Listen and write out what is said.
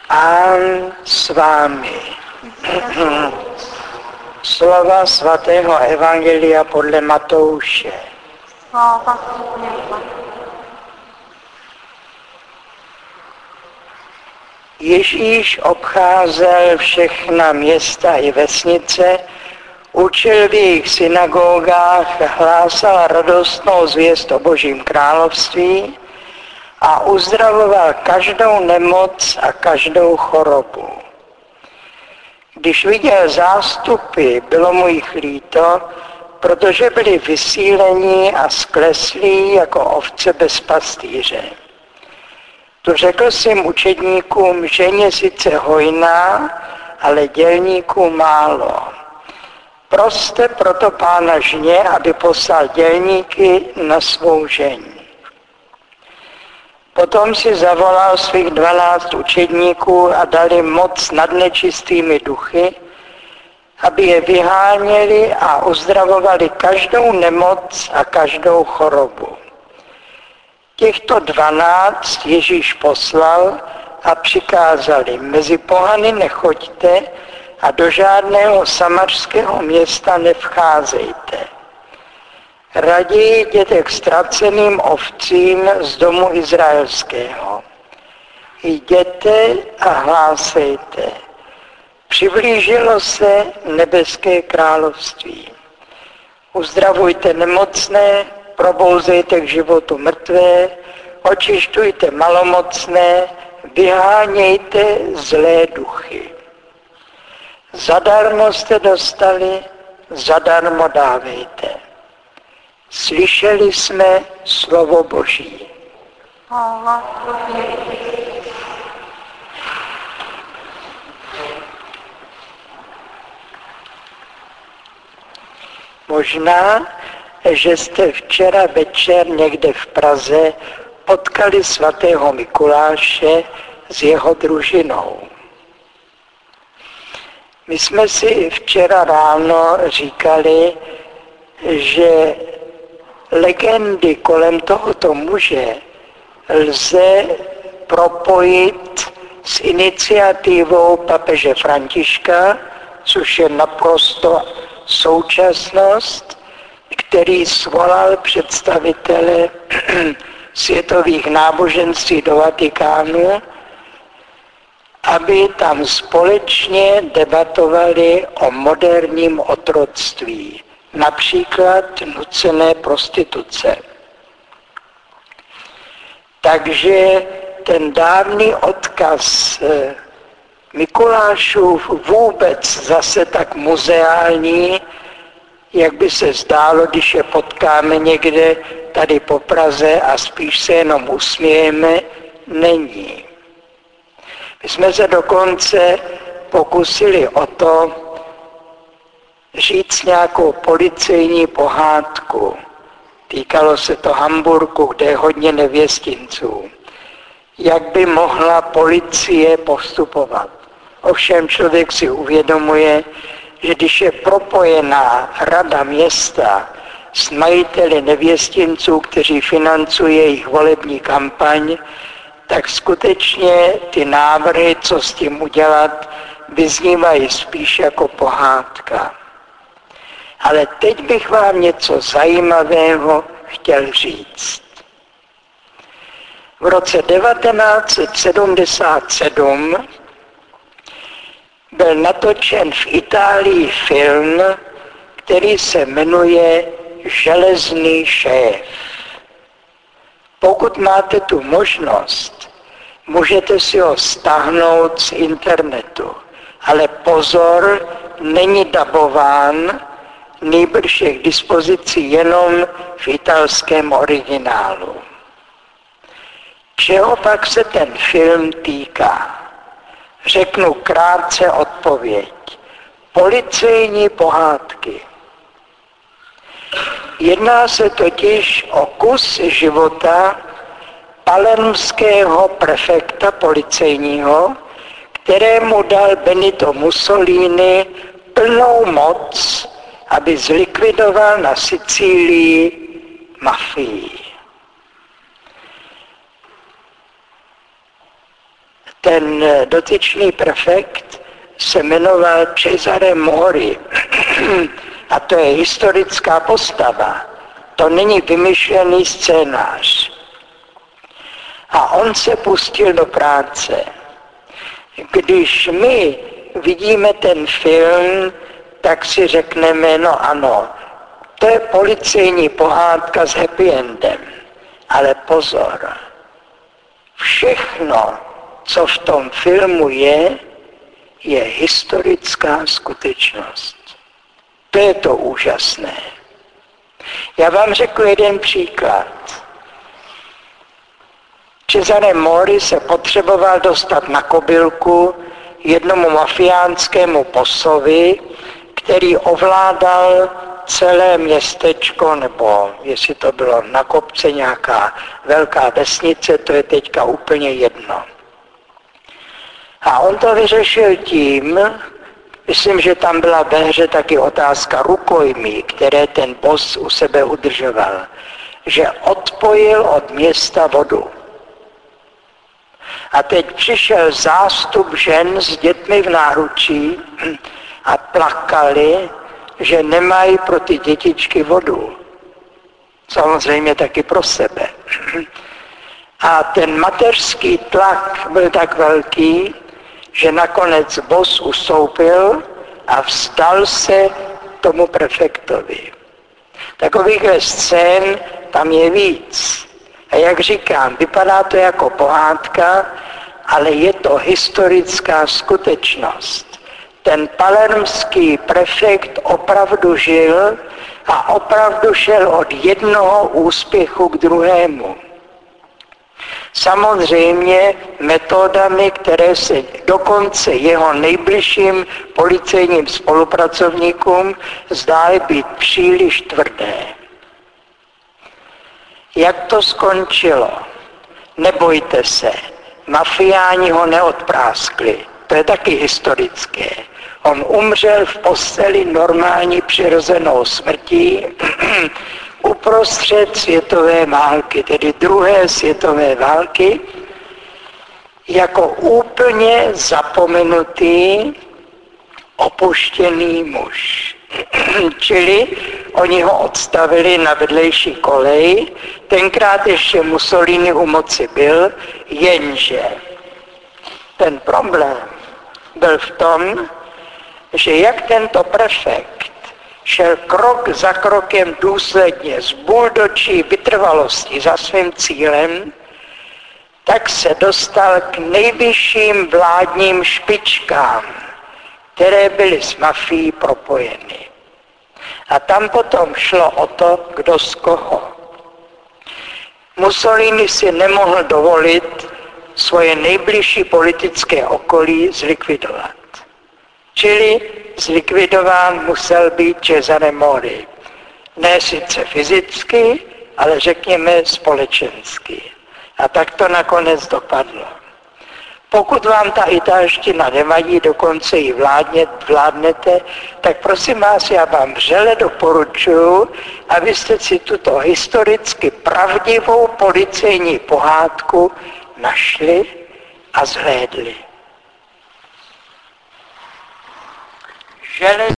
Pán s vámi. Slova svatého Evangelia podle Matouše. Ježíš obcházel všechna města i vesnice, učil v jejich synagogách, hlásal radostnou zvěst o Božím království a uzdravoval každou nemoc a každou chorobu. Když viděl zástupy, bylo mu jich líto, protože byli vysílení a skleslí jako ovce bez pastýře. Tu řekl svým učedníkům, žeň sice hojná, ale dělníků málo. Proste proto Pána žně, aby poslal dělníky na svou žeň. Potom si zavolal svých 12 učedníků a dal jim moc nad nečistými duchy, aby je vyháněli a uzdravovali každou nemoc a každou chorobu. Těchto 12 Ježíš poslal a přikázali, mezi pohany nechoďte a do žádného samařského města nevcházejte. Raději jděte k ztraceným ovcím z domu izraelského. Jděte a hlásejte. Přiblížilo se nebeské království. Uzdravujte nemocné, probouzejte k životu mrtvé, očišťujte malomocné, vyhánějte zlé duchy. Zadarmo jste dostali, zadarmo dávejte. Slyšeli jsme slovo Boží. Možná, že jste včera večer někde v Praze potkali svatého Mikuláše s jeho družinou. My jsme si včera ráno říkali, že legendy kolem tohoto muže lze propojit s iniciativou papeže Františka, což je naprosto současnost, který svolal představitele světových náboženství do Vatikánu, aby tam společně debatovali o moderním otroctví, například nucené prostituce. Takže ten dávný odkaz Mikulášův vůbec zase tak muzeální, jak by se zdálo, když je potkáme někde tady po Praze a spíš se jenom usmějeme, není. My jsme se dokonce pokusili o to říct nějakou policejní pohádku. Týkalo se to Hamburku, kde je hodně nevěstinců. Jak by mohla policie postupovat? Ovšem člověk si uvědomuje, že když je propojená rada města s majiteli nevěstinců, kteří financují jejich volební kampaň, tak skutečně ty návrhy, co s tím udělat, vyznívají spíš jako pohádka. Ale teď bych vám něco zajímavého chtěl říct. V roce 1977 byl natočen v Itálii film, který se jmenuje Železný šéf. Pokud máte tu možnost, můžete si ho stáhnout z internetu. Ale pozor, není dabován, nýbrž je k dispozici jenom v italském originálu. Čeho pak se ten film týká? Řeknu krátce odpověď. Policejní pohádky. Jedná se totiž o kus života palermského prefekta policejního, kterému dal Benito Mussolini plnou moc, aby zlikvidoval na Sicílii mafii. Ten dotyčný prefekt se jmenoval Cesare Mori a to je historická postava. To není vymyšlený scénář. A on se pustil do práce. Když my vidíme ten film, tak si řekneme, no ano, to je policejní pohádka s happy endem. Ale pozor, všechno, co v tom filmu je historická skutečnost. To je to úžasné. Já vám řeknu jeden příklad. Cesare Mori se potřeboval dostat na kobylku jednomu mafiánskému posovi, který ovládal celé městečko, nebo jestli to bylo na kopce nějaká velká vesnice, to je teďka úplně jedno. A on to vyřešil tím, myslím, že tam byla ve hře taky otázka rukojmí, které ten boss u sebe udržoval, že odpojil od města vodu. A teď přišel zástup žen s dětmi v náručí a plakali, že nemají pro ty dětičky vodu. Samozřejmě taky pro sebe. A ten mateřský tlak byl tak velký, že nakonec boss ustoupil a vzdal se tomu prefektovi. Takovýchhle scén tam je víc. A jak říkám, vypadá to jako pohádka, ale je to historická skutečnost. Ten palermský prefekt opravdu žil a opravdu šel od jednoho úspěchu k druhému. Samozřejmě metodami, které se dokonce jeho nejbližším policejním spolupracovníkům zdály být příliš tvrdé. Jak to skončilo? Nebojte se, mafiáni ho neodpráskli. To je taky historické. On umřel v posteli normální přirozenou smrtí uprostřed světové války, tedy druhé světové války, jako úplně zapomenutý, opuštěný muž. Čili oni ho odstavili na vedlejší kolej, tenkrát ještě Mussolini u moci byl, jenže ten problém byl v tom, že jak tento prefekt šel krok za krokem důsledně s buldočí vytrvalostí za svým cílem, tak se dostal k nejvyšším vládním špičkám, které byly s mafií propojeny. A tam potom šlo o to, kdo z koho. Mussolini si nemohl dovolit svoje nejbližší politické okolí zlikvidovat. Čili zlikvidován musel být Cesare Mori. Ne sice fyzicky, ale řekněme společensky. A tak to nakonec dopadlo. Pokud vám ta italština nevadí, dokonce ji vládnete, tak prosím vás, já vám vřele doporučuji, abyste si tuto historicky pravdivou policejní pohádku našli a zhlédli.